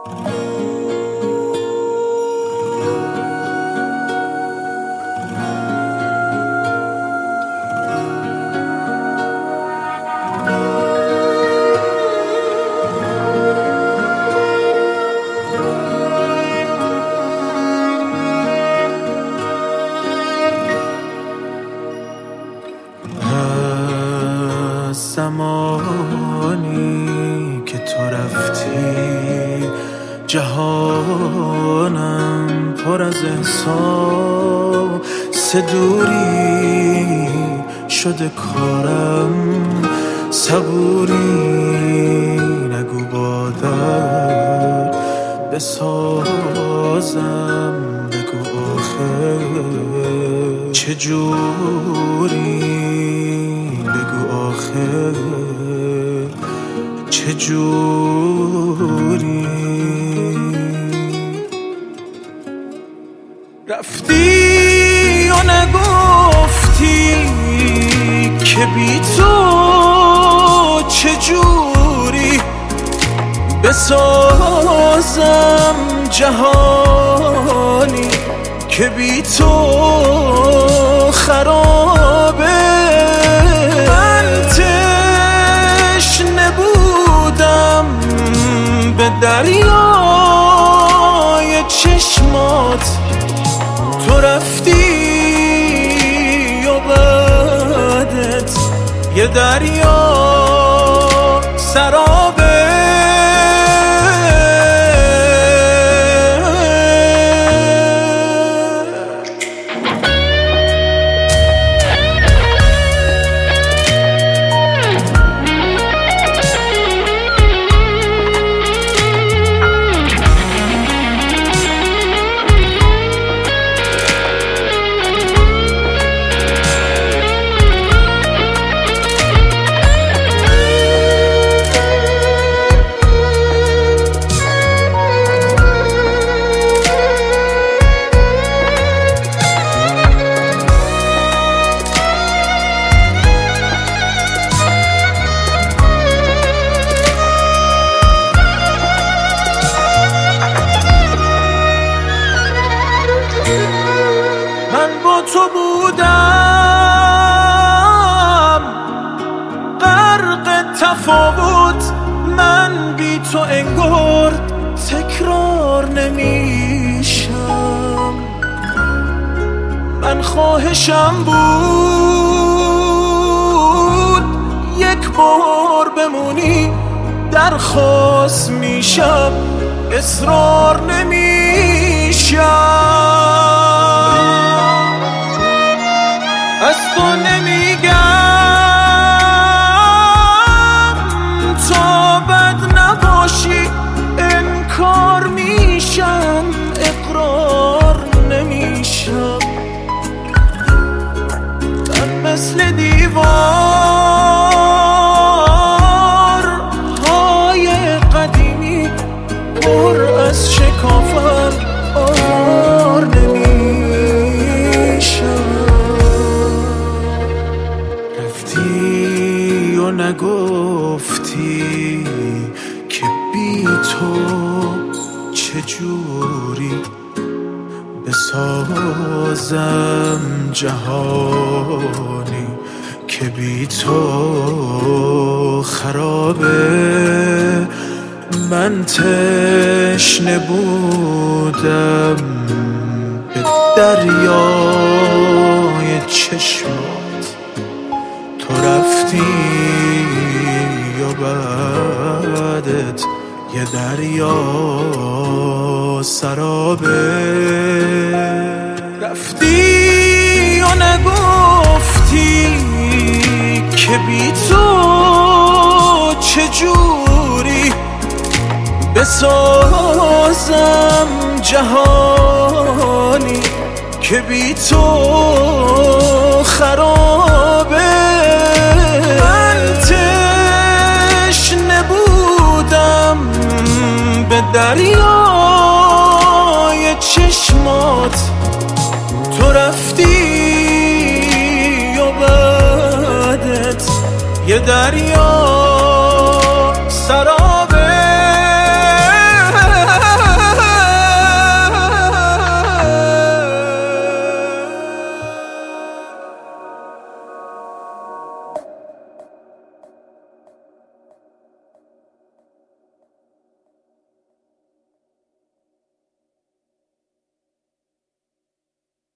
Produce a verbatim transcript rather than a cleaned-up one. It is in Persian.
زمانی که تو رفتی جهانم پر از احساس دوری شده کارم، صبوری نگو با درد بسازم، بگو آخه چجوری، بگو آخه چجوری. رفتی و نگفتی که بی تو چجوری بسازم جهانی که بی تو خرابه. من تشنه بودم به دریای چشمات، تو رفتی و بعدت یه دریا سرابه. تو بودم غرق تفاوت، من بی تو انگار تکرار نمیشم. من خواهشم بود یک بار بمونی، درخواست میشم اصرار نمیشم. از تو نمیگم تا بد نباشی، انکار میشم اقرار نمیشم. من مثل دیوار های قدیمی پر از شکافم آوار نمیشم. رفتی و نگفتی که بی تو چجوری بسازم جهانی که بی تو خرابه. من تشنه بودم به دریای چشمات، تو رفتی و بعدت یه دریا سرابه. رفتی و نگفتی که بی تو چجوری بسازم جهانی که بی تو خرابه. من تشنه بودم به دریای چشمات، تو رفتی و بعدت یه دریا سرابه.